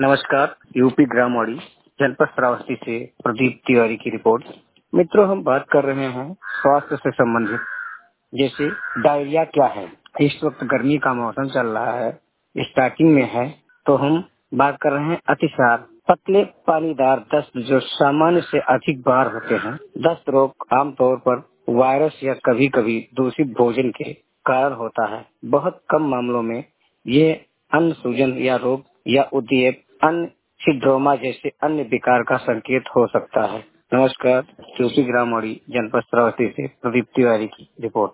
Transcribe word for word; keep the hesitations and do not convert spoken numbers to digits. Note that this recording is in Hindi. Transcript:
नमस्कार। यूपी ग्रामवाड़ी जनपद श्रावस्ती से प्रदीप तिवारी की रिपोर्ट। मित्रों, हम बात कर रहे हैं स्वास्थ्य से संबंधित, जैसे डायरिया क्या है। इस वक्त गर्मी का मौसम चल रहा है, स्टार्टिंग में है, तो हम बात कर रहे हैं अतिसार। पतले पानीदार दस्त जो सामान्य से अधिक बार होते हैं। दस्त रोग आमतौर पर वायरस या कभी कभी दूषित भोजन के कारण होता है। बहुत कम मामलों में ये अन्य सूजन या रोग या उद्वेग अन्य सिंड्रोमा जैसे अन्य विकार का संकेत हो सकता है। नमस्कार। यूपी ग्रामवाड़ी जनपद श्रावस्ती से प्रदीप तिवारी की रिपोर्ट।